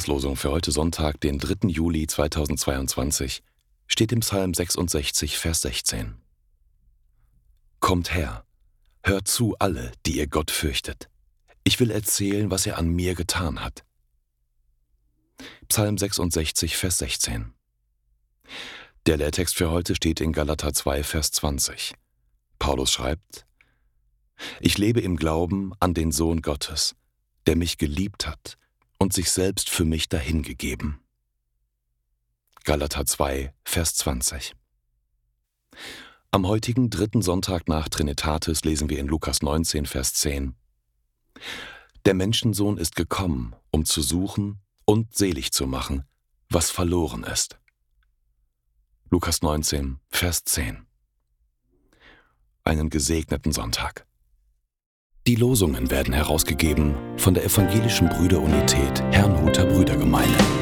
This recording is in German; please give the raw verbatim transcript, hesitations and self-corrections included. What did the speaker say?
Tageslosung für heute Sonntag, den dritten Juli zweitausendzweiundzwanzig, steht im Psalm sechsundsechzig, Vers sechzehn. Kommt her, hört zu alle, die ihr Gott fürchtet. Ich will erzählen, was er an mir getan hat. Psalm sechsundsechzig, Vers sechzehn. Der Lehrtext für heute steht in Galater zwei, Vers zwanzig. Paulus schreibt: Ich lebe im Glauben an den Sohn Gottes, der mich geliebt hat und sich selbst für mich dahingegeben. Galater zwei, Vers zwanzig. Am heutigen dritten Sonntag nach Trinitatis lesen wir in Lukas neunzehn, Vers zehn. Der Menschensohn ist gekommen, um zu suchen und selig zu machen, was verloren ist. Lukas neunzehn, Vers zehn. Einen gesegneten Sonntag. Die Losungen werden herausgegeben von der Evangelischen Brüderunität Herrnhuter Brüdergemeinde.